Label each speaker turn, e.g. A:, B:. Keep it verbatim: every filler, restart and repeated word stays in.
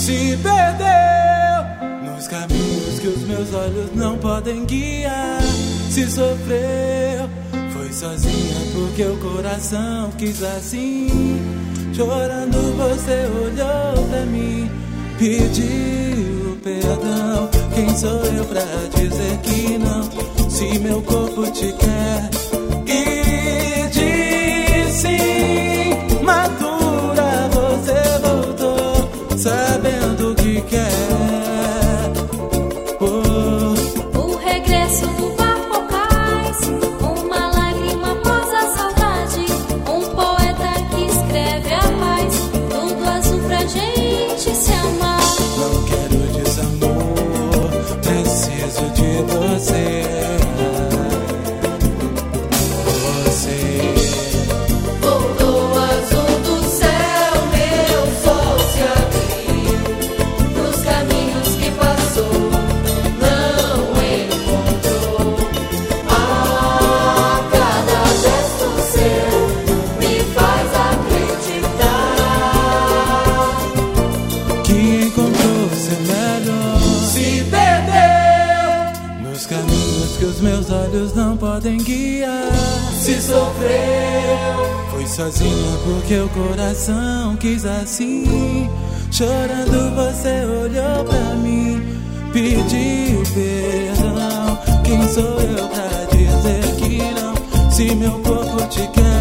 A: Se perdeu nos caminhos que os meus olhos não podem guiar. Se sofreu, foi sozinha porque o coração quis assim. Chorando você olhou pra mim, pediu perdão. Quem sou eu pra dizer que não, se meu corpo te quer? E diz sim, madura, você voltou sabendo que quer. Oh.
B: O regresso do Barbocais, uma lágrima após a saudade, um poeta que escreve a paz, tudo azul pra gente se amar.
A: Não quero desamor, preciso de você. Que os meus olhos não podem guiar.
C: Se sofreu,
A: foi sozinha porque o coração quis assim. Chorando você olhou pra mim, pediu perdão. Quem sou eu pra dizer que não, se meu corpo te quer?